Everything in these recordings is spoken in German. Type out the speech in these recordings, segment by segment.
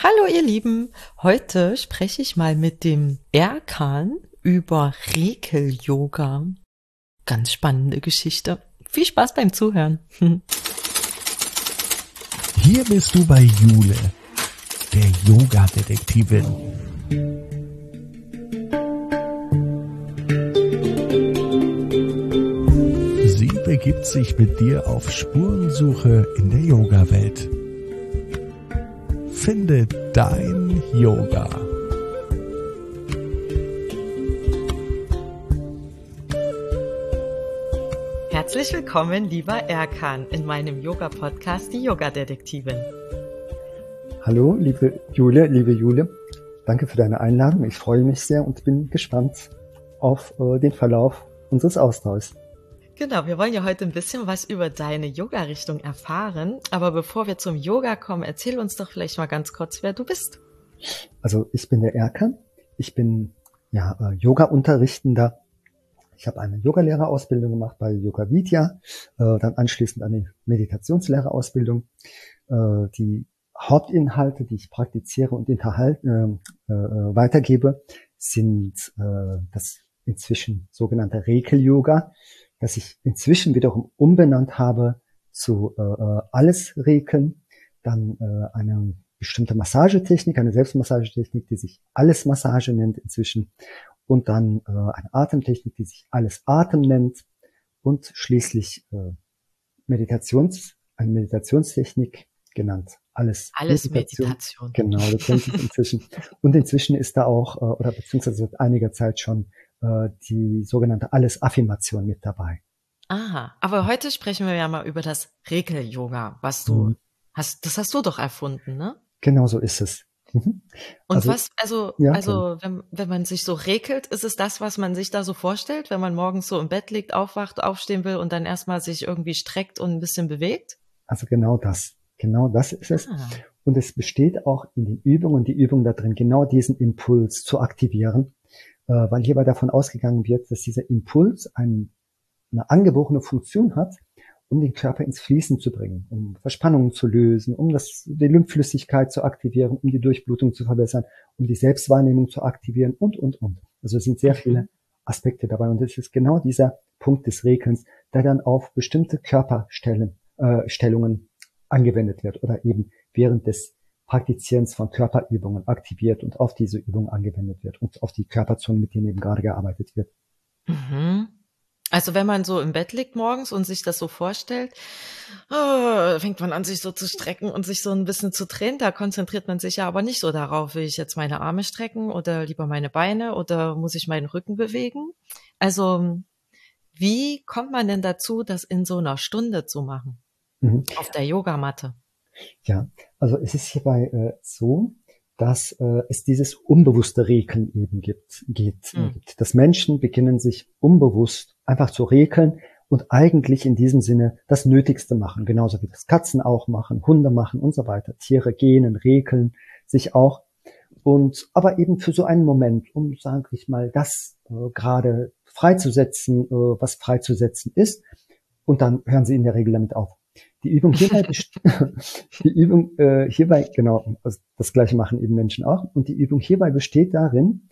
Hallo ihr Lieben, heute spreche ich mal mit dem Erkan über Rekel-Yoga. Ganz spannende Geschichte. Viel Spaß beim Zuhören. Hier bist du bei Jule, der Yoga-Detektivin. Sie begibt sich mit dir auf Spurensuche in der Yoga-Welt. Finde dein Yoga. Herzlich willkommen, lieber Erkan, in meinem Yoga-Podcast, die Yoga-Detektivin. Hallo, liebe Jule. Danke für deine Einladung. Ich freue mich sehr und bin gespannt auf den Verlauf unseres Austauschs. Genau, wir wollen ja heute ein bisschen was über deine Yoga-Richtung erfahren. Aber bevor wir zum Yoga kommen, erzähl uns doch vielleicht mal ganz kurz, wer du bist. Also ich bin der Erkan. Ich bin Yoga-Unterrichtender. Ich habe eine Yogalehrerausbildung gemacht bei Yoga Vidya, dann anschließend eine Meditationslehrerausbildung. Die Hauptinhalte, die ich praktiziere und weitergebe, sind das inzwischen sogenannte Rekel-Yoga, das ich inzwischen wiederum umbenannt habe zu alles Rekeln, dann eine bestimmte Massagetechnik, eine Selbstmassagetechnik, die sich alles Massage nennt inzwischen, und dann eine Atemtechnik, die sich alles Atem nennt, und schließlich eine Meditationstechnik genannt alles Meditation. Genau, das kennt sich inzwischen. Und inzwischen ist da auch, oder beziehungsweise seit einiger Zeit schon, die sogenannte Alles-Affirmation mit dabei. Aha, aber heute sprechen wir ja mal über das Rekel-Yoga, was du hast. Das hast du doch erfunden, ne? Genau so ist es. Mhm. Und wenn man sich so rekelt, ist es das, was man sich da so vorstellt, wenn man morgens so im Bett liegt, aufwacht, aufstehen will und dann erstmal sich irgendwie streckt und ein bisschen bewegt? Also genau das ist es. Und es besteht auch in den Übungen, die Übung da drin, genau diesen Impuls zu aktivieren, weil hierbei davon ausgegangen wird, dass dieser Impuls eine angeborene Funktion hat, um den Körper ins Fließen zu bringen, um Verspannungen zu lösen, um die Lymphflüssigkeit zu aktivieren, um die Durchblutung zu verbessern, um die Selbstwahrnehmung zu aktivieren und. Also es sind sehr viele Aspekte dabei, und es ist genau dieser Punkt des Rekelns, der dann auf bestimmte Körperstellungen angewendet wird oder eben während des Praktizierens von Körperübungen aktiviert und auf diese Übung angewendet wird und auf die Körperzonen, mit denen eben gerade gearbeitet wird. Mhm. Also wenn man so im Bett liegt morgens und sich das so vorstellt, fängt man an, sich so zu strecken und sich so ein bisschen zu drehen. Da konzentriert man sich ja aber nicht so darauf, will ich jetzt meine Arme strecken oder lieber meine Beine oder muss ich meinen Rücken bewegen? Also wie kommt man denn dazu, das in so einer Stunde zu machen? Auf der Yogamatte? Ja, also es ist hierbei so, dass es dieses unbewusste Rekeln eben gibt. Dass Menschen beginnen, sich unbewusst einfach zu rekeln und eigentlich in diesem Sinne das Nötigste machen, genauso wie das Katzen auch machen, Hunde machen und so weiter. Tiere gähnen, rekeln sich auch, und aber eben für so einen Moment, um, sage ich mal, das gerade freizusetzen, was freizusetzen ist, und dann hören sie in der Regel damit auf. Die Übung hierbei, genau, also das Gleiche machen eben Menschen auch. Und die Übung hierbei besteht darin,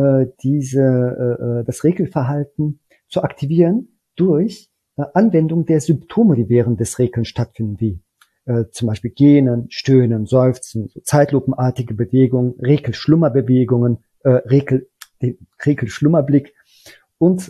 das Rekelverhalten zu aktivieren durch Anwendung der Symptome, die während des Rekelns stattfinden, wie zum Beispiel Gähnen, Stöhnen, Seufzen, so zeitlupenartige Bewegungen, Rekel-Schlummerbewegungen, Rekel-Schlummerblick, und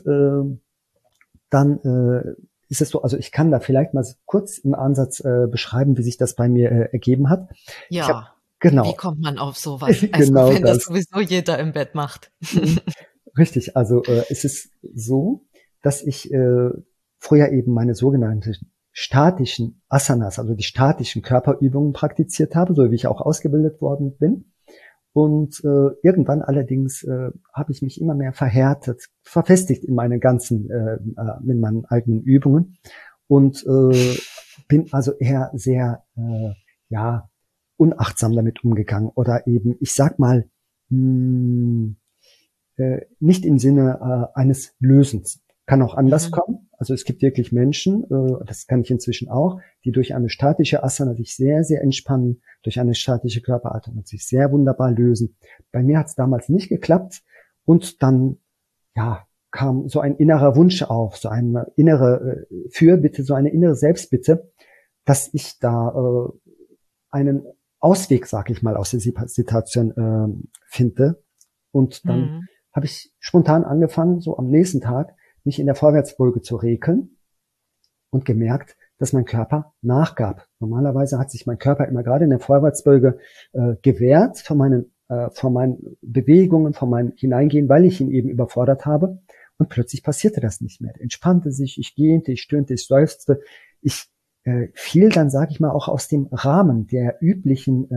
dann ist es so, also ich kann da vielleicht mal kurz im Ansatz beschreiben, wie sich das bei mir ergeben hat. Ja, genau. Wie kommt man auf sowas? Also genau wenn das sowieso jeder im Bett macht. Richtig, also es ist so, dass ich früher eben meine sogenannten statischen Asanas, also die statischen Körperübungen praktiziert habe, so wie ich auch ausgebildet worden bin. Und irgendwann allerdings habe ich mich immer mehr verfestigt in meinen eigenen Übungen, und bin also eher sehr unachtsam damit umgegangen, oder eben, ich sag mal, nicht im Sinne eines Lösens. Kann auch anders Mhm. kommen. Also es gibt wirklich Menschen, das kann ich inzwischen auch, die durch eine statische Asana sich sehr, sehr entspannen, durch eine statische Körperhaltung und sich sehr wunderbar lösen. Bei mir hat es damals nicht geklappt und dann, ja, kam so ein innerer Wunsch auf, so eine innere Fürbitte, so eine innere Selbstbitte, dass ich da einen Ausweg, sag ich mal, aus der Situation finde. Und dann Mhm. habe ich spontan angefangen, so am nächsten Tag mich in der Vorwärtsbeuge zu rekeln und gemerkt, dass mein Körper nachgab. Normalerweise hat sich mein Körper immer gerade in der Vorwärtsbeuge gewehrt von meinen Bewegungen, von meinem Hineingehen, weil ich ihn eben überfordert habe. Und plötzlich passierte das nicht mehr. Er entspannte sich, ich gähnte, ich stöhnte, ich seufzte. Ich fiel dann, sage ich mal, auch aus dem Rahmen der üblichen,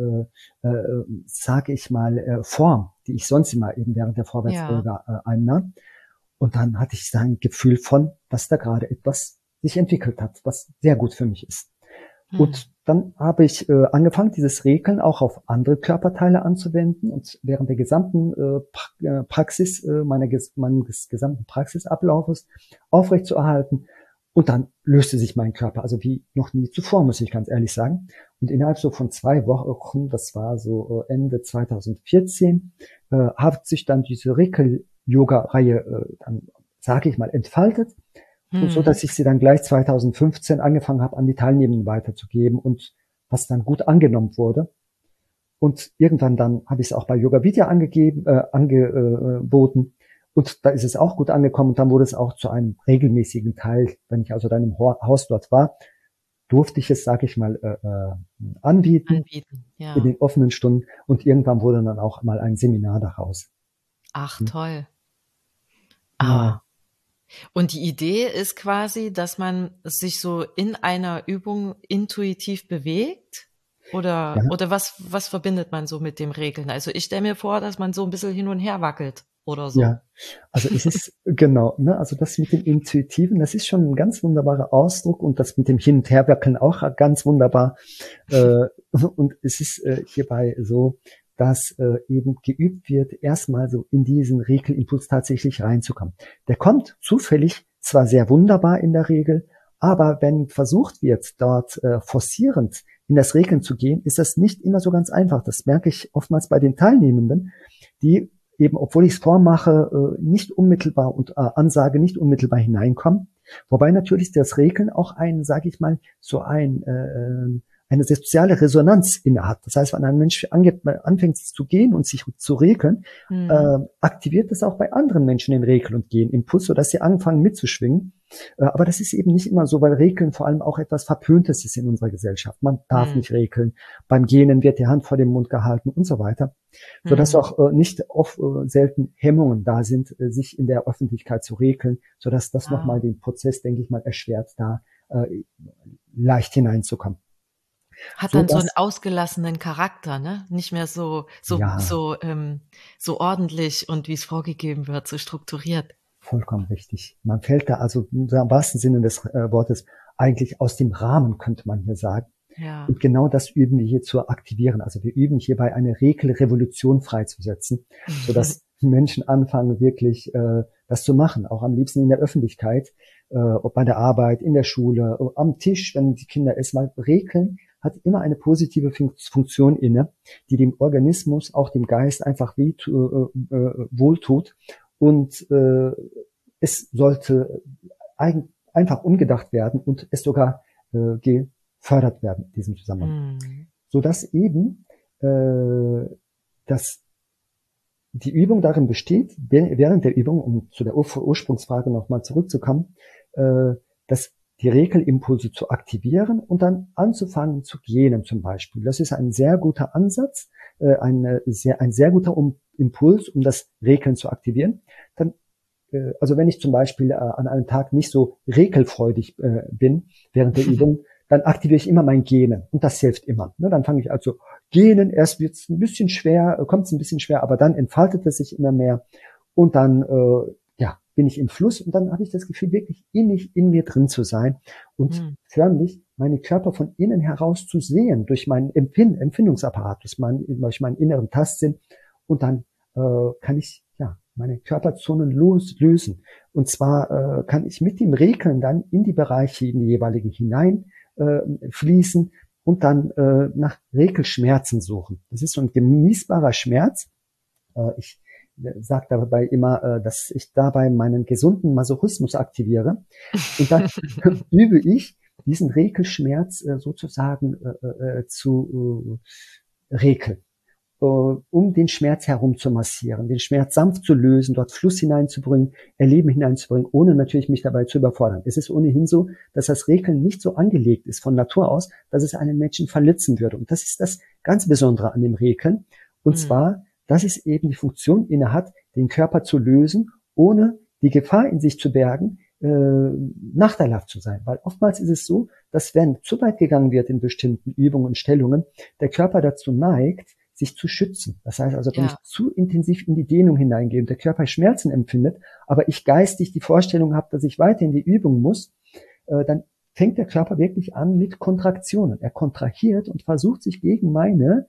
sage ich mal, Form, die ich sonst immer eben während der Ja. Vorwärtsbeuge einnahm. Und dann hatte ich ein Gefühl von, dass da gerade etwas sich entwickelt hat, was sehr gut für mich ist. Mhm. Und dann habe ich angefangen, dieses Regeln auch auf andere Körperteile anzuwenden und während der gesamten Praxis, meines gesamten Praxisablaufes aufrechtzuerhalten. Und dann löste sich mein Körper, also wie noch nie zuvor, muss ich ganz ehrlich sagen. Und innerhalb so von 2 Wochen, das war so Ende 2014, hat sich dann diese Rekel-Yoga-Reihe dann, sage ich mal, entfaltet. Und so, Mhm. dass ich sie dann gleich 2015 angefangen habe, an die Teilnehmenden weiterzugeben und was dann gut angenommen wurde. Und irgendwann dann habe ich es auch bei Yoga Vidya angeboten. Und da ist es auch gut angekommen. Und dann wurde es auch zu einem regelmäßigen Teil. Wenn ich also dann im Haus dort war, durfte ich es, sage ich mal, anbieten Anbieten, in ja. den offenen Stunden. Und irgendwann wurde dann auch mal ein Seminar daraus. Ach, Hm. toll. Ja, Ah. Und die Idee ist quasi, dass man sich so in einer Übung intuitiv bewegt? ja. Oder was verbindet man so mit dem Regeln? Also, ich stelle mir vor, dass man so 'n bisschen hin und her wackelt oder so. Ja, also es ist genau, ne, also das mit dem Intuitiven, das ist schon ein ganz wunderbarer Ausdruck und das mit dem Hin- und Herwerkeln auch ganz wunderbar. Und es ist hierbei so, dass eben geübt wird, erstmal so in diesen Regelimpuls tatsächlich reinzukommen. Der kommt zufällig zwar sehr wunderbar in der Regel, aber wenn versucht wird, dort forcierend in das Regeln zu gehen, ist das nicht immer so ganz einfach. Das merke ich oftmals bei den Teilnehmenden, die eben, obwohl ich es vormache, nicht unmittelbar und Ansage nicht unmittelbar hineinkommen. Wobei natürlich das Regeln auch ein, sage ich mal, so eine soziale Resonanz innehat. Das heißt, wenn ein Mensch anfängt zu gehen und sich zu regeln, Mhm. aktiviert es auch bei anderen Menschen den Regeln und Gehen Impuls, sodass sie anfangen mitzuschwingen. Aber das ist eben nicht immer so, weil Regeln vor allem auch etwas Verpöntes ist in unserer Gesellschaft. Man darf Mhm. nicht regeln. Beim Gähnen wird die Hand vor dem Mund gehalten und so weiter. Sodass Mhm. auch nicht oft selten Hemmungen da sind, sich in der Öffentlichkeit zu regeln, sodass das nochmal Ah. den Prozess, denke ich mal, erschwert, da leicht hineinzukommen. Hat So dann so 'n dass, ausgelassenen Charakter, ne? Nicht mehr ja, so ordentlich und wie's vorgegeben wird, so strukturiert. vollkommen richtig. Man fällt da also im wahrsten Sinne des Wortes eigentlich aus dem Rahmen, könnte man hier sagen. Ja. Und genau das üben wir hier zu aktivieren. Also wir üben hierbei eine Regelrevolution freizusetzen, sodass Menschen anfangen, wirklich das zu machen. Auch am liebsten in der Öffentlichkeit, ob bei der Arbeit, in der Schule, am Tisch, wenn die Kinder essen. Weil Regeln hat immer eine positive Funktion inne, die dem Organismus, auch dem Geist einfach wohltut. Und es sollte einfach umgedacht werden und es sogar gefördert werden in diesem Zusammenhang. Mhm. Sodass eben dass die Übung darin besteht, während der Übung, um zu der Ursprungsfrage nochmal zurückzukommen, dass die Regelimpulse zu aktivieren und dann anzufangen zu gähnen zum Beispiel. Das ist ein sehr guter Ansatz, ein sehr guter Impuls, um das Regeln zu aktivieren. Dann also wenn ich zum Beispiel an einem Tag nicht so regelfreudig bin während der Übung, dann aktiviere ich immer mein Gähnen und das hilft immer. Ne, dann fange ich also Gähnen, erst wird es ein bisschen schwer, kommt es ein bisschen schwer, aber dann entfaltet es sich immer mehr und dann ja, bin ich im Fluss und dann habe ich das Gefühl, wirklich innig in mir drin zu sein und Mhm. förmlich meinen Körper von innen heraus zu sehen durch meinen Empfindungsapparat, durch meinen inneren Tastsinn und dann kann ich ja meine Körperzonen lösen. Und zwar kann ich mit dem Rekeln dann in die Bereiche, in die jeweilige hinein fließen und dann nach Rekelschmerzen suchen. Das ist so ein genießbarer Schmerz. Ich sage dabei immer, dass ich dabei meinen gesunden Masochismus aktiviere. Und dann übe ich, diesen Rekelschmerz sozusagen zu rekeln, um den Schmerz herum zu massieren, den Schmerz sanft zu lösen, dort Fluss hineinzubringen, Erleben hineinzubringen, ohne natürlich mich dabei zu überfordern. Es ist ohnehin so, dass das Rekeln nicht so angelegt ist von Natur aus, dass es einen Menschen verletzen würde. Und das ist das ganz Besondere an dem Rekeln. Und zwar, dass es eben die Funktion innehat, den Körper zu lösen, ohne die Gefahr in sich zu bergen, nachteilhaft zu sein. Weil oftmals ist es so, dass wenn zu weit gegangen wird in bestimmten Übungen und Stellungen, der Körper dazu neigt, sich zu schützen. Das heißt also, wenn ich zu intensiv in die Dehnung hineingehe und der Körper Schmerzen empfindet, aber ich geistig die Vorstellung habe, dass ich weiter in die Übung muss, dann fängt der Körper wirklich an mit Kontraktionen. Er kontrahiert und versucht sich gegen meine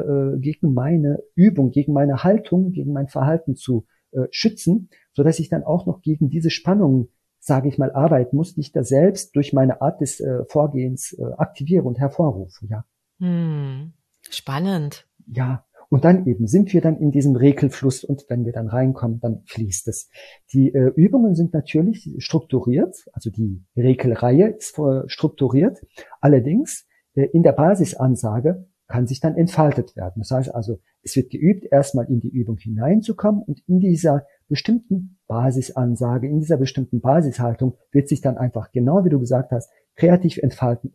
Übung, gegen meine Haltung, gegen mein Verhalten zu schützen, so dass ich dann auch noch gegen diese Spannungen, sage ich mal, arbeiten muss, die ich da selbst durch meine Art des Vorgehens aktiviere und hervorrufe. Ja. Spannend. Ja, und dann eben sind wir dann in diesem Rekelfluss und wenn wir dann reinkommen, dann fließt es. Die Übungen sind natürlich strukturiert, also die Rekelreihe ist strukturiert. Allerdings in der Basisansage kann sich dann entfaltet werden. Das heißt also, es wird geübt, erstmal in die Übung hineinzukommen und in dieser bestimmten Basisansage, in dieser bestimmten Basishaltung wird sich dann einfach, genau wie du gesagt hast, kreativ entfaltet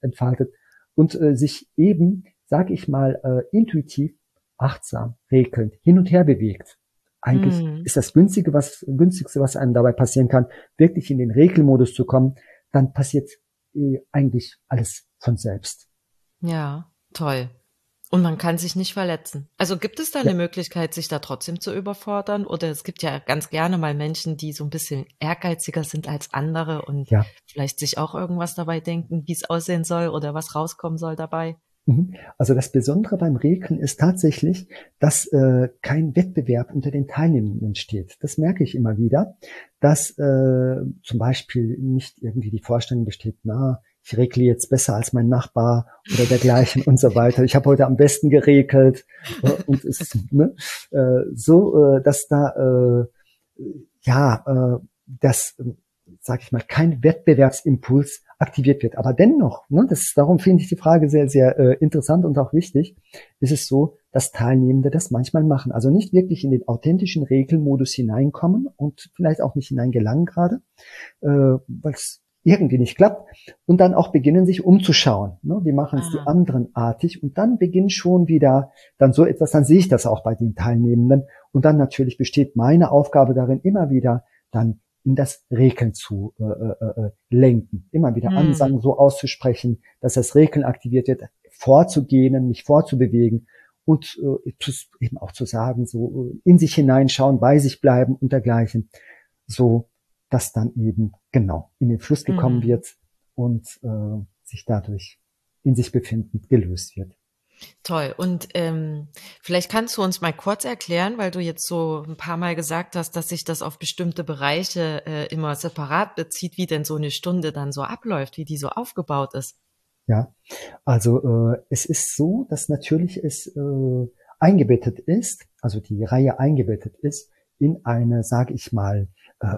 und sich eben, sag ich mal, intuitiv, achtsam, regelnd, hin und her bewegt. Eigentlich ist das Günstigste, was einem dabei passieren kann, wirklich in den Regelmodus zu kommen, dann passiert eigentlich alles von selbst. Ja, toll. Und man kann sich nicht verletzen. Also gibt es da eine Möglichkeit, sich da trotzdem zu überfordern? Oder es gibt ja ganz gerne mal Menschen, die so ein bisschen ehrgeiziger sind als andere und vielleicht sich auch irgendwas dabei denken, wie es aussehen soll oder was rauskommen soll dabei. Also das Besondere beim Rekeln ist tatsächlich, dass kein Wettbewerb unter den Teilnehmenden entsteht. Das merke ich immer wieder, dass zum Beispiel nicht irgendwie die Vorstellung besteht, ich regle jetzt besser als mein Nachbar oder dergleichen und so weiter. Ich habe heute am besten geregelt und es ist dass da sag ich mal, kein Wettbewerbsimpuls aktiviert wird. Aber dennoch, darum finde ich die Frage sehr, sehr interessant und auch wichtig, ist es so, dass Teilnehmende das manchmal machen. Also nicht wirklich in den authentischen Regelmodus hineinkommen und vielleicht auch nicht hineingelangen gerade, weil es irgendwie nicht klappt und dann auch beginnen, sich umzuschauen. Wie machen es die anderen artig? Und dann beginnt schon wieder dann so etwas, dann sehe ich das auch bei den Teilnehmenden. Und dann natürlich besteht meine Aufgabe darin, immer wieder dann in das Rekeln zu lenken. Immer wieder Ansagen so auszusprechen, dass das Rekeln aktiviert wird, vorzugehen, mich vorzubewegen und eben auch zu sagen, so in sich hineinschauen, bei sich bleiben und dergleichen. So, dass dann eben genau in den Fluss gekommen wird und sich dadurch in sich befindend gelöst wird. Toll. Und vielleicht kannst du uns mal kurz erklären, weil du jetzt so ein paar Mal gesagt hast, dass sich das auf bestimmte Bereiche immer separat bezieht, wie denn so eine Stunde dann so abläuft, wie die so aufgebaut ist. Ja, also es ist so, dass natürlich es eingebettet ist, also die Reihe eingebettet ist in eine, sage ich mal,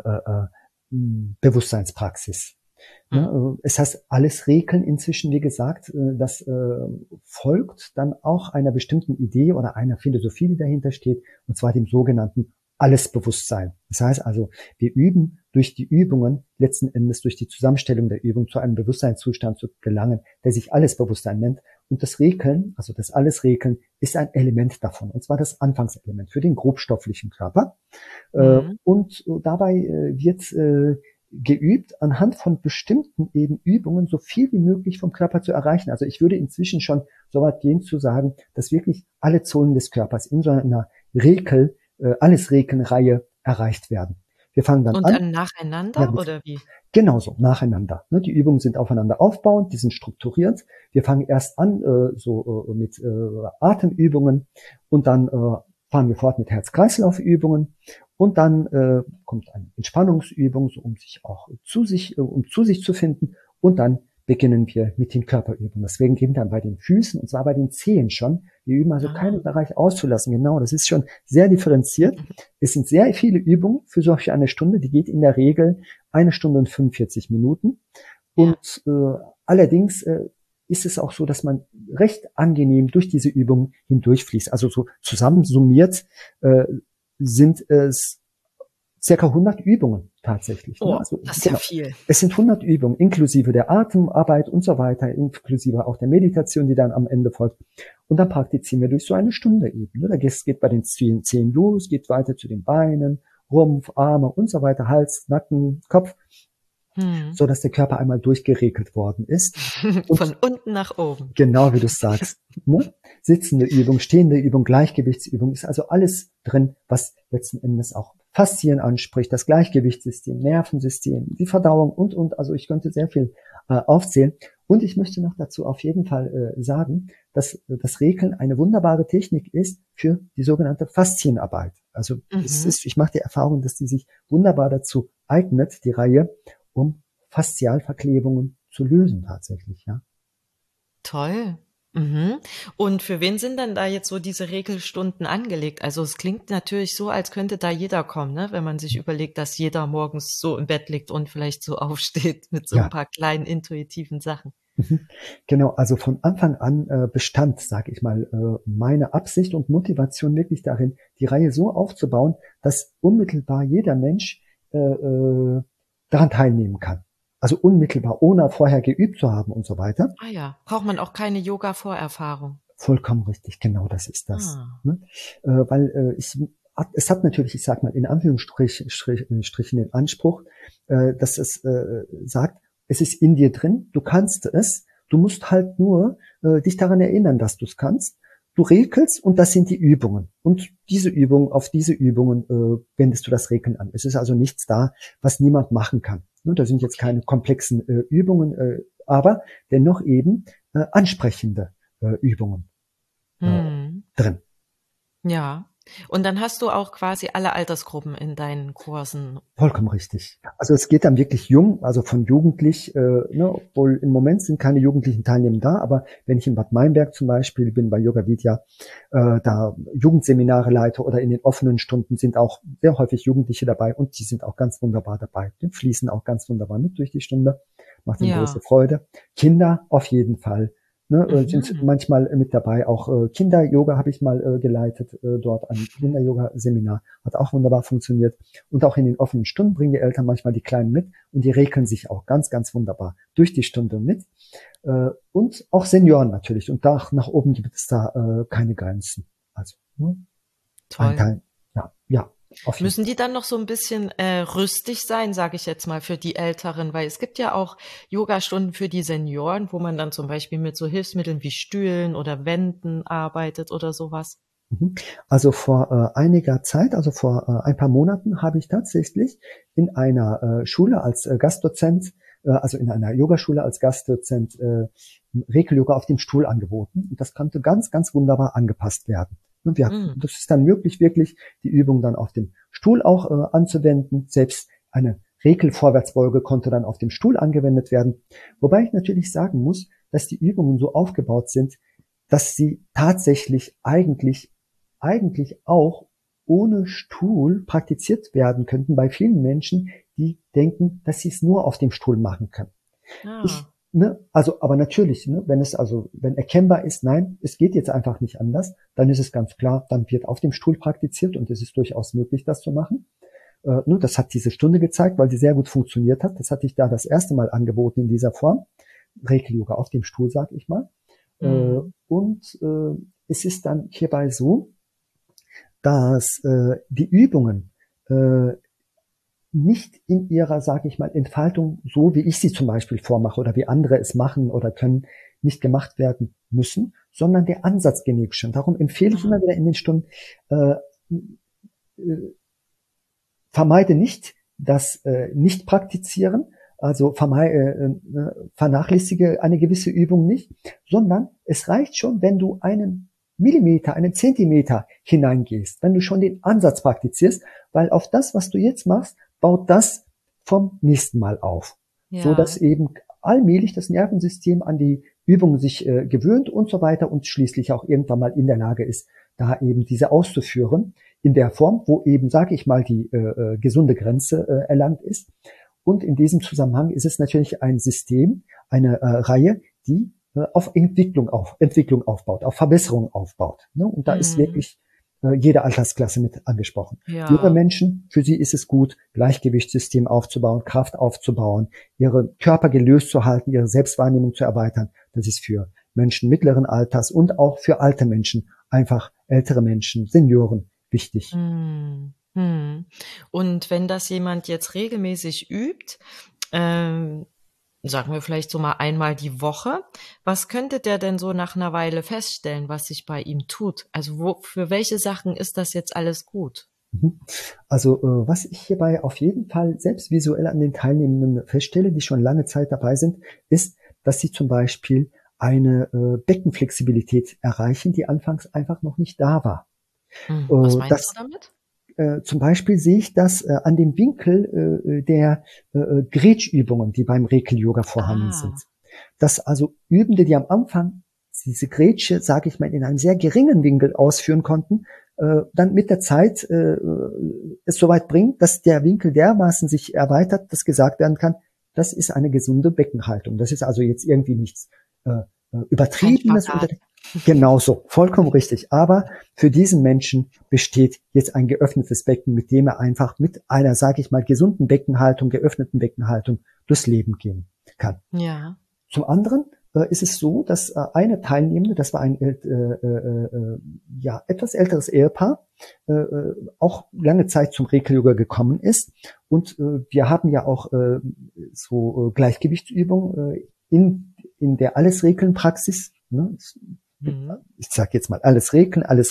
Bewusstseinspraxis. Es heißt, alles Regeln inzwischen, wie gesagt, das folgt dann auch einer bestimmten Idee oder einer Philosophie, die dahinter steht, und zwar dem sogenannten Allesbewusstsein. Das heißt also, wir üben durch die Übungen, letzten Endes durch die Zusammenstellung der Übung zu einem Bewusstseinszustand zu gelangen, der sich Allesbewusstsein nennt. Und das Regeln, also das Allesregeln, ist ein Element davon, und zwar das Anfangselement für den grobstofflichen Körper. Und dabei wird geübt, anhand von bestimmten eben Übungen so viel wie möglich vom Körper zu erreichen. Also ich würde inzwischen schon so weit gehen zu sagen, dass wirklich alle Zonen des Körpers in so einer alles Regelreihe erreicht werden. Wir fangen dann an. Und dann nacheinander oder wie? Genauso, nacheinander. Die Übungen sind aufeinander aufbauend, die sind strukturiert. Wir fangen erst an mit Atemübungen und dann fahren wir fort mit Herz-Kreislauf-Übungen und dann kommt eine Entspannungsübung, so um zu sich zu finden, und dann beginnen wir mit den Körperübungen. Deswegen gehen wir dann bei den Füßen, und zwar bei den Zehen schon. Wir üben also keinen Bereich auszulassen. Genau, das ist schon sehr differenziert. Es sind sehr viele Übungen für solche eine Stunde. Die geht in der Regel 1 Stunde und 45 Minuten. Und allerdings ist es auch so, dass man recht angenehm durch diese Übungen hindurchfließt. Also so zusammensummiert sind es circa 100 Übungen tatsächlich. Oh, Ne? Also, das ist ja viel. Es sind 100 Übungen, inklusive der Atemarbeit und so weiter, inklusive auch der Meditation, die dann am Ende folgt. Und dann praktizieren wir durch so eine Stunde eben. Ne? Da geht bei den Zehen los, geht weiter zu den Beinen, Rumpf, Arme und so weiter, Hals, Nacken, Kopf, so dass der Körper einmal durchgeregelt worden ist. Und von unten nach oben. Genau wie du sagst. Ne? Sitzende Übung, stehende Übung, Gleichgewichtsübung, ist also alles drin, was letzten Endes auch Faszien anspricht, das Gleichgewichtssystem, Nervensystem, die Verdauung und. Also ich könnte sehr viel aufzählen. Und ich möchte noch dazu auf jeden Fall sagen, dass das Rekeln eine wunderbare Technik ist für die sogenannte Faszienarbeit. Also ich mache die Erfahrung, dass die sich wunderbar dazu eignet, die Reihe, um Faszialverklebungen zu lösen tatsächlich, ja. Toll. Und für wen sind denn da jetzt so diese Regelstunden angelegt? Also es klingt natürlich so, als könnte da jeder kommen, ne? Wenn man sich überlegt, dass jeder morgens so im Bett liegt und vielleicht so aufsteht mit so ein paar kleinen intuitiven Sachen. Genau, also von Anfang an bestand, sage ich mal, meine Absicht und Motivation wirklich darin, die Reihe so aufzubauen, dass unmittelbar jeder Mensch daran teilnehmen kann. Also unmittelbar, ohne vorher geübt zu haben und so weiter. Ah ja, braucht man auch keine Yoga-Vorerfahrung. Vollkommen richtig, genau das ist das. Ne? Weil es hat natürlich, ich sag mal, in Anführungsstrichen den Anspruch, dass es sagt, es ist in dir drin, du kannst es, du musst halt nur dich daran erinnern, dass du es kannst. Du regelst und das sind die Übungen. Und auf diese Übungen wendest du das Regeln an. Es ist also nichts da, was niemand machen kann. Da sind jetzt keine komplexen Übungen, aber dennoch eben ansprechende Übungen drin. Ja. Und dann hast du auch quasi alle Altersgruppen in deinen Kursen. Vollkommen richtig. Also es geht dann wirklich jung, also von jugendlich, obwohl im Moment sind keine jugendlichen Teilnehmer da, aber wenn ich in Bad Meinberg zum Beispiel bin, bei Yoga Vidya, da Jugendseminare leite oder in den offenen Stunden sind auch sehr häufig Jugendliche dabei und die sind auch ganz wunderbar dabei. Die fließen auch ganz wunderbar mit durch die Stunde, macht ihnen große Freude. Kinder auf jeden Fall. Sind manchmal mit dabei. Auch Kinder-Yoga habe ich mal geleitet, dort ein Kinder-Yoga-Seminar. Hat auch wunderbar funktioniert. Und auch in den offenen Stunden bringen die Eltern manchmal die Kleinen mit und die regeln sich auch ganz, ganz wunderbar durch die Stunde mit. Und auch Senioren natürlich. Und nach oben gibt es da keine Grenzen. Also toll. Ja. Müssen die dann noch so ein bisschen rüstig sein, sage ich jetzt mal, für die Älteren? Weil es gibt ja auch Yogastunden für die Senioren, wo man dann zum Beispiel mit so Hilfsmitteln wie Stühlen oder Wänden arbeitet oder sowas. Also vor einiger Zeit, also vor ein paar Monaten, habe ich tatsächlich in einer Schule als Gastdozent, also in einer Yogaschule als Gastdozent Regel-Yoga auf dem Stuhl angeboten. Und das konnte ganz, ganz wunderbar angepasst werden. Und das ist dann möglich, wirklich die Übung dann auf dem Stuhl auch anzuwenden. Selbst eine Regel-Vorwärtsbeuge konnte dann auf dem Stuhl angewendet werden. Wobei ich natürlich sagen muss, dass die Übungen so aufgebaut sind, dass sie tatsächlich eigentlich auch ohne Stuhl praktiziert werden könnten bei vielen Menschen, die denken, dass sie es nur auf dem Stuhl machen können. Aber natürlich, wenn erkennbar ist, nein, es geht jetzt einfach nicht anders, dann ist es ganz klar, dann wird auf dem Stuhl praktiziert und es ist durchaus möglich, das zu machen. Das hat diese Stunde gezeigt, weil sie sehr gut funktioniert hat. Das hatte ich da das erste Mal angeboten in dieser Form. Reiki-Yoga auf dem Stuhl, sag ich mal. Und es ist dann hierbei so, dass die Übungen nicht in ihrer, sage ich mal, Entfaltung, so wie ich sie zum Beispiel vormache oder wie andere es machen oder können, nicht gemacht werden müssen, sondern der Ansatz genügt schon. Darum empfehle ich immer wieder in den Stunden, vermeide nicht das Nicht-Praktizieren, also vernachlässige eine gewisse Übung nicht, sondern es reicht schon, wenn du einen Millimeter, einen Zentimeter hineingehst, wenn du schon den Ansatz praktizierst, weil auf das, was du jetzt machst, baut das vom nächsten Mal auf. Ja. So dass eben allmählich das Nervensystem an die Übung sich gewöhnt und so weiter und schließlich auch irgendwann mal in der Lage ist, da eben diese auszuführen, in der Form, wo eben, sage ich mal, die gesunde Grenze erlangt ist. Und in diesem Zusammenhang ist es natürlich ein System, eine Reihe, die auf Entwicklung aufbaut, auf Verbesserung aufbaut. Ne? Und da ist wirklich jede Altersklasse mit angesprochen. Ja. Junge Menschen, für sie ist es gut, Gleichgewichtssystem aufzubauen, Kraft aufzubauen, ihre Körper gelöst zu halten, ihre Selbstwahrnehmung zu erweitern. Das ist für Menschen mittleren Alters und auch für alte Menschen, einfach ältere Menschen, Senioren wichtig. Und wenn das jemand jetzt regelmäßig übt, sagen wir vielleicht so mal einmal die Woche, was könnte der denn so nach einer Weile feststellen, was sich bei ihm tut? Also für welche Sachen ist das jetzt alles gut? Also was ich hierbei auf jeden Fall selbst visuell an den Teilnehmenden feststelle, die schon lange Zeit dabei sind, ist, dass sie zum Beispiel eine Beckenflexibilität erreichen, die anfangs einfach noch nicht da war. Was meinst du damit? Zum Beispiel sehe ich das an dem Winkel der Grätschübungen, die beim Rekel-Yoga vorhanden sind. Dass also Übende, die am Anfang diese Grätsche, sage ich mal, in einem sehr geringen Winkel ausführen konnten, dann mit der Zeit es soweit bringt, dass der Winkel dermaßen sich erweitert, dass gesagt werden kann, das ist eine gesunde Beckenhaltung. Das ist also jetzt irgendwie nichts Übertriebenes. Genauso, vollkommen richtig. Aber für diesen Menschen besteht jetzt ein geöffnetes Becken, mit dem er einfach mit einer, sage ich mal, gesunden Beckenhaltung, geöffneten Beckenhaltung durchs Leben gehen kann. Ja. Zum anderen ist es so, dass eine Teilnehmende, das war ein etwas älteres Ehepaar, auch lange Zeit zum Rekel-Yoga gekommen ist. Und wir haben ja auch so Gleichgewichtsübungen in der Alles-Rekeln-Praxis. Ne? Ich sage jetzt mal alles Regeln, alles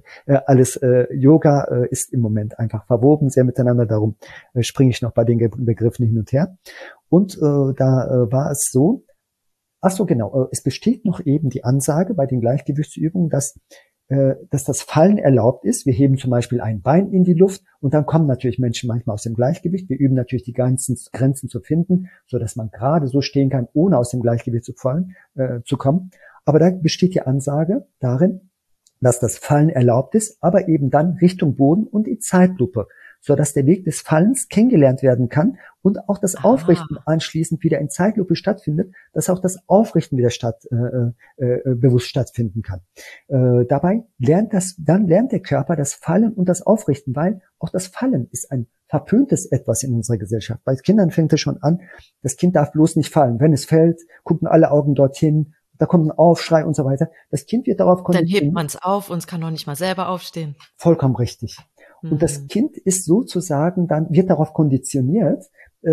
Yoga ist im Moment einfach verwoben, sehr miteinander. Darum springe ich noch bei den Begriffen hin und her. Und da war es so, es besteht noch eben die Ansage bei den Gleichgewichtsübungen, dass das Fallen erlaubt ist. Wir heben zum Beispiel ein Bein in die Luft und dann kommen natürlich Menschen manchmal aus dem Gleichgewicht. Wir üben natürlich die ganzen Grenzen zu finden, so dass man gerade so stehen kann, ohne aus dem Gleichgewicht zu kommen. Aber da besteht die Ansage darin, dass das Fallen erlaubt ist, aber eben dann Richtung Boden und in Zeitlupe, so dass der Weg des Fallens kennengelernt werden kann und auch das Aufrichten anschließend wieder in Zeitlupe stattfindet, dass auch das Aufrichten wieder bewusst stattfinden kann. Dabei lernt der Körper das Fallen und das Aufrichten, weil auch das Fallen ist ein verpöntes Etwas in unserer Gesellschaft. Bei Kindern fängt es schon an, das Kind darf bloß nicht fallen. Wenn es fällt, gucken alle Augen dorthin, da kommt ein Aufschrei und so weiter. Das Kind wird darauf konditioniert. Dann hebt man es auf und es kann noch nicht mal selber aufstehen. Vollkommen richtig. Und das Kind ist sozusagen wird darauf konditioniert,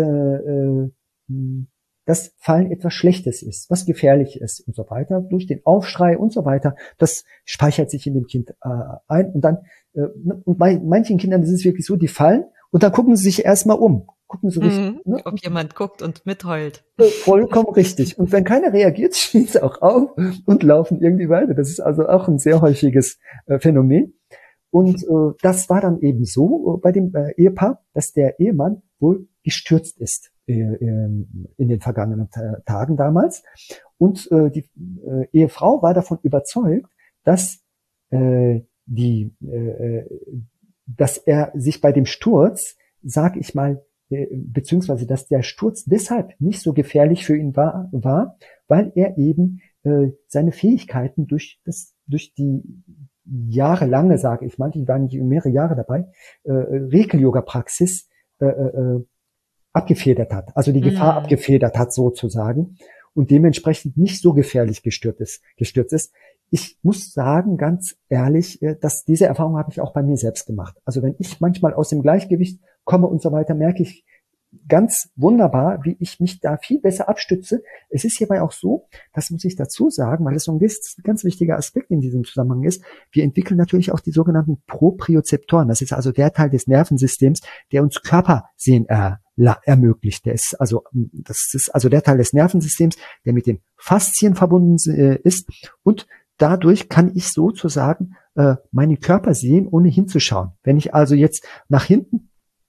dass Fallen etwas Schlechtes ist, was gefährlich ist und so weiter. Durch den Aufschrei und so weiter, das speichert sich in dem Kind ein. Und dann, und bei manchen Kindern ist es wirklich so, die fallen und dann gucken sie sich erstmal um. Gucken sie richtig, ob jemand guckt und mitheult. Vollkommen richtig. Und wenn keiner reagiert, stehen sie auch auf und laufen irgendwie weiter. Das ist also auch ein sehr häufiges Phänomen. Und das war dann eben so bei dem Ehepaar, dass der Ehemann wohl gestürzt ist in den vergangenen Tagen damals. Und die Ehefrau war davon überzeugt, dass dass er sich bei dem Sturz, sag ich mal, beziehungsweise dass der Sturz deshalb nicht so gefährlich für ihn war, weil er eben seine Fähigkeiten durch die jahrelange, sage ich mal, die waren nicht mehrere Jahre dabei, Rekel-Yoga-Praxis abgefedert hat, also die Gefahr abgefedert hat sozusagen und dementsprechend nicht so gefährlich gestürzt ist. Ich muss sagen, ganz ehrlich, dass diese Erfahrung habe ich auch bei mir selbst gemacht. Also wenn ich manchmal aus dem Gleichgewicht komme und so weiter, merke ich ganz wunderbar, wie ich mich da viel besser abstütze. Es ist hierbei auch so, das muss ich dazu sagen, weil es so ein ganz wichtiger Aspekt in diesem Zusammenhang ist, wir entwickeln natürlich auch die sogenannten Propriozeptoren. Das ist also der Teil des Nervensystems, der uns Körpersehen ermöglicht. Das ist also der Teil des Nervensystems, der mit den Faszien verbunden ist und dadurch kann ich sozusagen meinen Körper sehen, ohne hinzuschauen. Wenn ich also jetzt nach hinten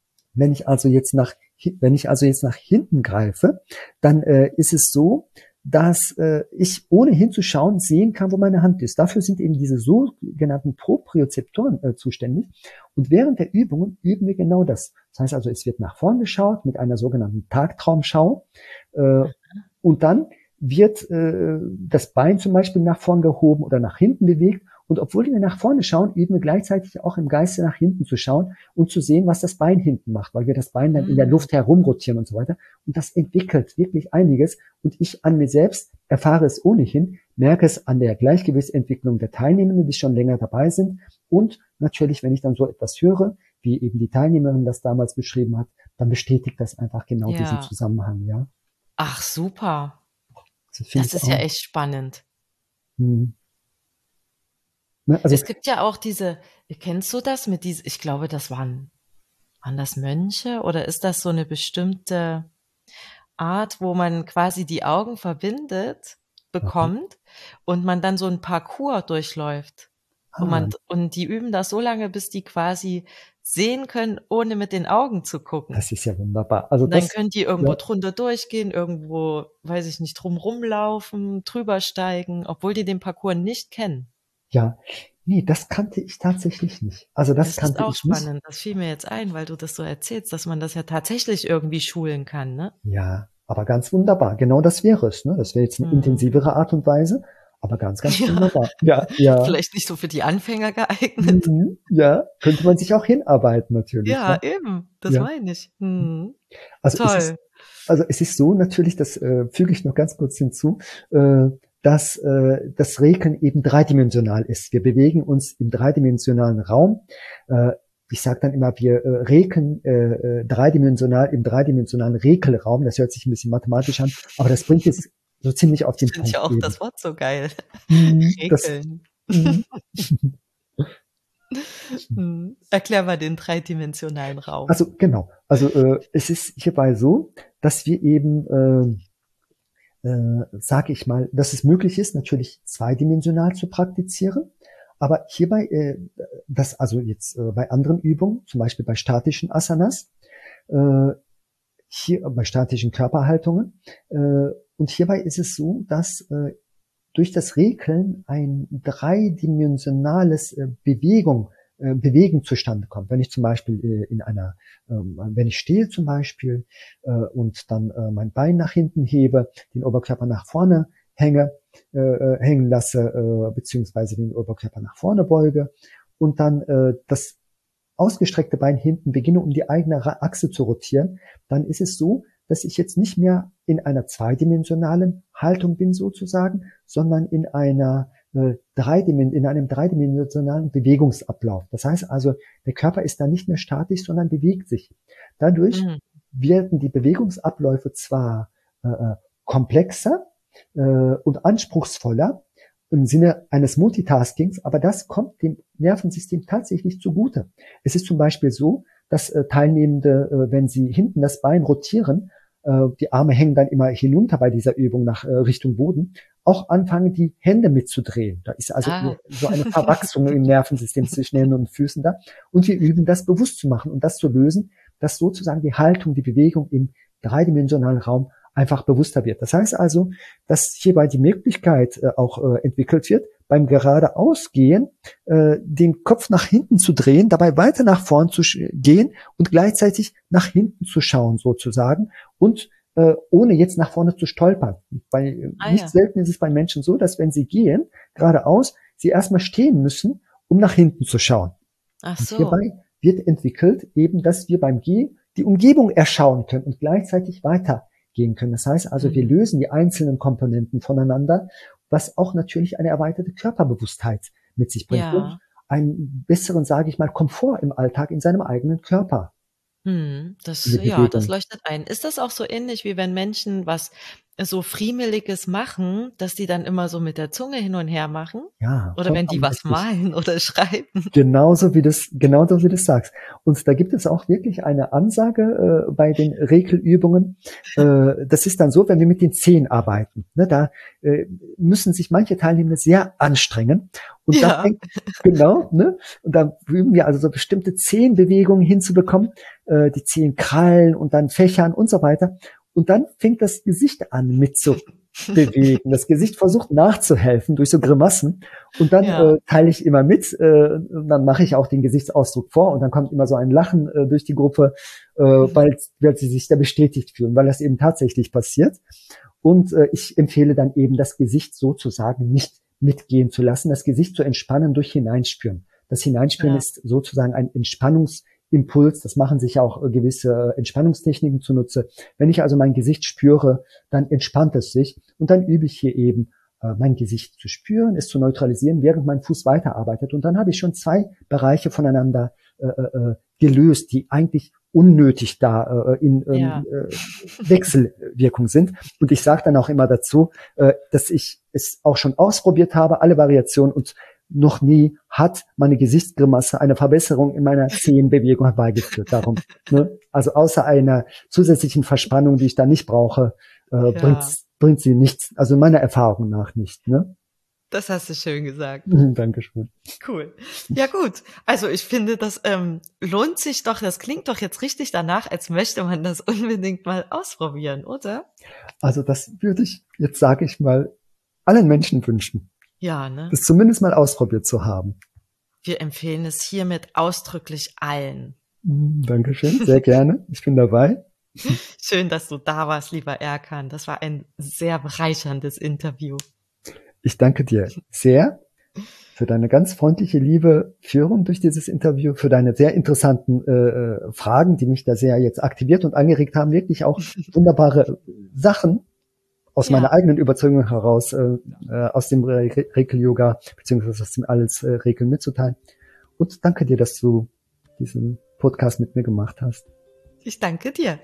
greife, dann ist es so, dass ich ohne hinzuschauen sehen kann, wo meine Hand ist. Dafür sind eben diese sogenannten Propriozeptoren zuständig. Und während der Übungen üben wir genau das. Das heißt also, es wird nach vorn geschaut mit einer sogenannten Tagtraumschau. Und dann wird das Bein zum Beispiel nach vorn gehoben oder nach hinten bewegt. Und obwohl wir nach vorne schauen, üben wir gleichzeitig auch im Geiste nach hinten zu schauen und zu sehen, was das Bein hinten macht, weil wir das Bein dann in der Luft herumrotieren und so weiter. Und das entwickelt wirklich einiges. Und ich an mir selbst erfahre es ohnehin, merke es an der Gleichgewichtsentwicklung der Teilnehmenden, die schon länger dabei sind. Und natürlich, wenn ich dann so etwas höre, wie eben die Teilnehmerin das damals beschrieben hat, dann bestätigt das einfach genau diesen Zusammenhang, ja. Ach, super. Das ist ja echt spannend. Also, es gibt ja auch kennst du das mit ich glaube, das waren das Mönche oder ist das so eine bestimmte Art, wo man quasi die Augen verbindet bekommt und man dann so ein Parcours durchläuft. Und die üben das so lange, bis die quasi sehen können, ohne mit den Augen zu gucken. Das ist ja wunderbar. Also dann können die irgendwo drunter durchgehen, irgendwo, weiß ich nicht, drumrum laufen, drüber steigen, obwohl die den Parcours nicht kennen. Ja, nee, das kannte ich tatsächlich nicht. Also das kannte ich nicht. Das ist auch spannend. Das fiel mir jetzt ein, weil du das so erzählst, dass man das ja tatsächlich irgendwie schulen kann, ne? Ja, aber ganz wunderbar. Genau das wäre es, ne? Das wäre jetzt eine intensivere Art und Weise, aber ganz wunderbar. Ja. Vielleicht nicht so für die Anfänger geeignet. Ja, könnte man sich auch hinarbeiten natürlich. Ja, eben. Das meine ich. Also toll. Es ist so natürlich, das füge ich noch ganz kurz hinzu, dass das Rekeln eben dreidimensional ist. Wir bewegen uns im dreidimensionalen Raum. Ich sage dann immer, wir rekeln dreidimensional im dreidimensionalen Rekelraum. Das hört sich ein bisschen mathematisch an, aber das bringt jetzt so ziemlich auf den Punkt. Ich finde ja auch das Wort so geil. Rekeln. Erklär mal den dreidimensionalen Raum. Also genau. Also es ist hierbei so, dass wir eben sage ich mal, dass es möglich ist, natürlich zweidimensional zu praktizieren. Aber hierbei, das also jetzt bei anderen Übungen, zum Beispiel bei statischen Asanas, hier bei statischen Körperhaltungen, und hierbei ist es so, dass durch das Rekeln ein dreidimensionales Bewegen zustande kommt. Wenn ich zum Beispiel wenn ich stehe zum Beispiel und dann mein Bein nach hinten hebe, den Oberkörper nach vorne hängen lasse, beziehungsweise den Oberkörper nach vorne beuge und dann das ausgestreckte Bein hinten beginne, um die eigene Achse zu rotieren, dann ist es so, dass ich jetzt nicht mehr in einer zweidimensionalen Haltung bin sozusagen, sondern in einem dreidimensionalen Bewegungsablauf. Das heißt also, der Körper ist da nicht mehr statisch, sondern bewegt sich. Dadurch werden die Bewegungsabläufe zwar komplexer und anspruchsvoller im Sinne eines Multitaskings, aber das kommt dem Nervensystem tatsächlich zugute. Es ist zum Beispiel so, dass Teilnehmende, wenn sie hinten das Bein rotieren, die Arme hängen dann immer hinunter bei dieser Übung nach Richtung Boden, auch anfangen, die Hände mitzudrehen. Da ist also so eine Verwachsung im Nervensystem zwischen Händen und Füßen da. Und wir üben das bewusst zu machen und das zu lösen, dass sozusagen die Haltung, die Bewegung im dreidimensionalen Raum einfach bewusster wird. Das heißt also, dass hierbei die Möglichkeit auch entwickelt wird, beim geradeausgehen den Kopf nach hinten zu drehen, dabei weiter nach vorn zu gehen und gleichzeitig nach hinten zu schauen sozusagen und ohne jetzt nach vorne zu stolpern. Nicht selten ist es bei Menschen so, dass wenn sie gehen, geradeaus, sie erstmal stehen müssen, um nach hinten zu schauen. Ach so. Und hierbei wird entwickelt eben, dass wir beim Gehen die Umgebung erschauen können und gleichzeitig weitergehen können. Das heißt also, wir lösen die einzelnen Komponenten voneinander, was auch natürlich eine erweiterte Körperbewusstheit mit sich bringt und einen besseren, sage ich mal, Komfort im Alltag in seinem eigenen Körper. Das leuchtet ein. Ist das auch so ähnlich, wie wenn Menschen was so friemeliges machen, dass die dann immer so mit der Zunge hin und her machen? Ja. Oder wenn die was richtig. malen oder schreiben? Genauso wie du das sagst. Und da gibt es auch wirklich eine Ansage bei den Rekelübungen. Das ist dann so, wenn wir mit den Zehen arbeiten. Ne, da müssen sich manche Teilnehmer sehr anstrengen. Und Ja. Genau, ne? Und da üben wir also so bestimmte Zehenbewegungen hinzubekommen, die Zehen krallen und dann fächern und so weiter. Und dann fängt das Gesicht an mitzubewegen. Das Gesicht versucht nachzuhelfen durch so Grimassen. Und dann teile ich immer mit. Und dann mache ich auch den Gesichtsausdruck vor. Und dann kommt immer so ein Lachen durch die Gruppe, weil sie sich da bestätigt fühlen, weil das eben tatsächlich passiert. Und ich empfehle dann eben, das Gesicht sozusagen nicht mitgehen zu lassen, das Gesicht zu entspannen durch Hineinspüren. Das Hineinspüren ist sozusagen ein Entspannungsimpuls. Das machen sich auch gewisse Entspannungstechniken zunutze. Wenn ich also mein Gesicht spüre, dann entspannt es sich. Und dann übe ich hier eben, mein Gesicht zu spüren, es zu neutralisieren, während mein Fuß weiterarbeitet. Und dann habe ich schon 2 Bereiche voneinander gelöst, die eigentlich unnötig da in Wechselwirkung sind. Und ich sage dann auch immer dazu, dass ich es auch schon ausprobiert habe, alle Variationen, und noch nie hat meine Gesichtsgrimasse eine Verbesserung in meiner Zehenbewegung herbeigeführt. Darum, ne? Also außer einer zusätzlichen Verspannung, die ich da nicht brauche, bringt sie nichts. Also meiner Erfahrung nach nicht. Ne? Das hast du schön gesagt. Dankeschön. Cool. Ja gut, also ich finde, das lohnt sich doch, das klingt doch jetzt richtig danach, als möchte man das unbedingt mal ausprobieren, oder? Also das würde ich, jetzt sage ich mal, allen Menschen wünschen. Ja, ne? Das zumindest mal ausprobiert zu haben. Wir empfehlen es hiermit ausdrücklich allen. Dankeschön, sehr gerne. Ich bin dabei. Schön, dass du da warst, lieber Erkan. Das war ein sehr bereicherndes Interview. Ich danke dir sehr für deine ganz freundliche, liebe Führung durch dieses Interview, für deine sehr interessanten Fragen, die mich da sehr jetzt aktiviert und angeregt haben. Wirklich auch wunderbare Sachen aus meiner eigenen Überzeugung heraus, aus dem Rekel-Yoga, beziehungsweise aus dem alles Rekeln mitzuteilen. Und danke dir, dass du diesen Podcast mit mir gemacht hast. Ich danke dir.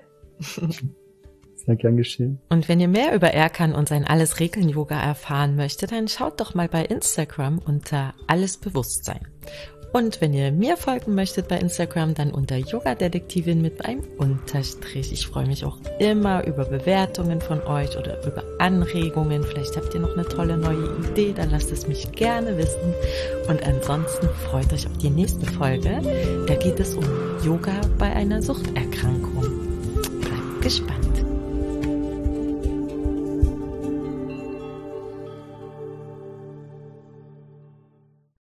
Sehr gern geschehen. Und wenn ihr mehr über Erkan und sein Alles-Regeln-Yoga erfahren möchtet, dann schaut doch mal bei Instagram unter Alles Bewusstsein. Und wenn ihr mir folgen möchtet bei Instagram, dann unter Yoga-Detektivin mit einem Unterstrich. Ich freue mich auch immer über Bewertungen von euch oder über Anregungen. Vielleicht habt ihr noch eine tolle neue Idee, dann lasst es mich gerne wissen. Und ansonsten freut euch auf die nächste Folge. Da geht es um Yoga bei einer Suchterkrankung. Bleibt gespannt.